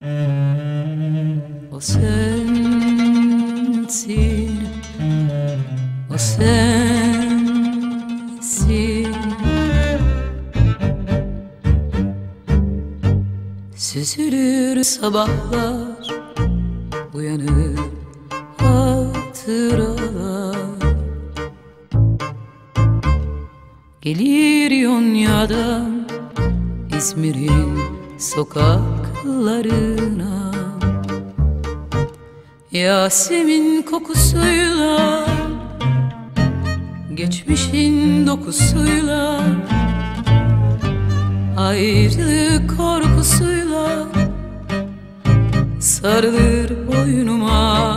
O sensin, o sensin. Süzülür sabahlar, uyanır hatıralar. Gelir Yonya'dan İzmir'in sokaklarına, Yasemin kokusuyla, geçmişin dokusuyla, ayrılık korkusuyla sarılır boynuma.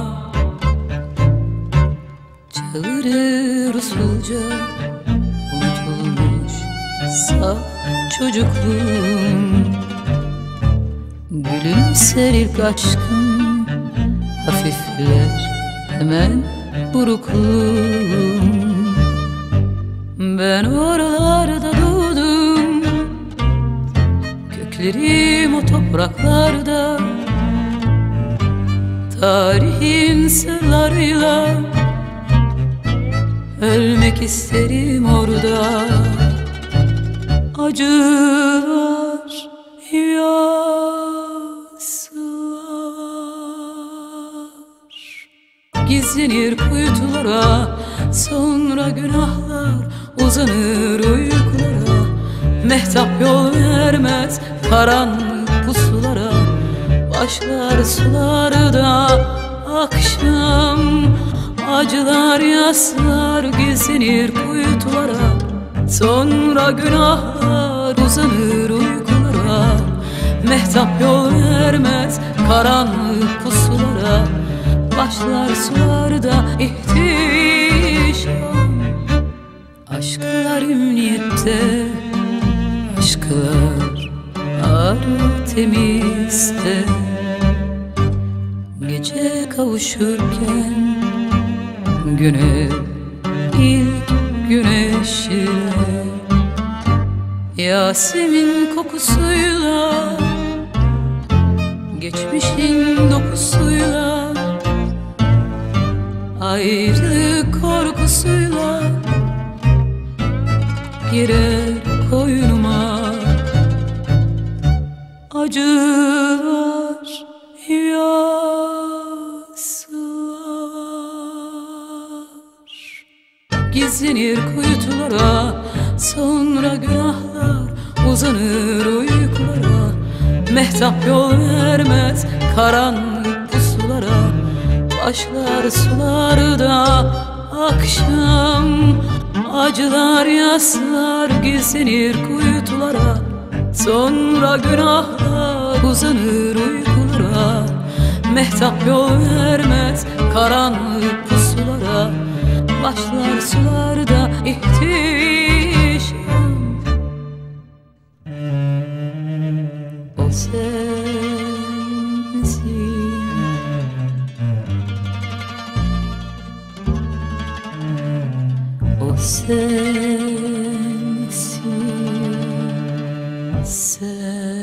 Çağırır usulca unutulmuş saf çocukluğum. Gülümser ilk aşkım, hafifler hemen burukluğum. Ben oralarda doğdum, köklerim o topraklarda. Tarihin sırlarıyla ölmek isterim orada. Acılar, yaslar gizlenir kuytulara, sonra günahlar uzanır uykulara. Mehtap yol vermez karanlık pusulara, başlar sularda akşam. Acılar, yaslar gizlenir kuytulara, sonra günahlar uzanır uykulara. Mehtap yol vermez karanlık pusulara, başlar sularda ihtişam. Aşklar emniyette, aşklar Artemis'te. Gece kavuşurken güne ilk güneşle, Yasemin kokusuyla, geçmişin dokusuyla, ayrılık korkusuyla girer koynuma. Acılar, yaslar gizlenir kuytulara, sonra günahlar uzanır uykulara. Mehtap yol vermez karanlık pusulara, başlar sularda akşam. Acılar, yaslar gizlenir kuytulara, sonra günahlar uzanır uykulara. Mehtap yol vermez karanlık pusulara, başlar sularda ihtişam. O sensin, o sensin, sen.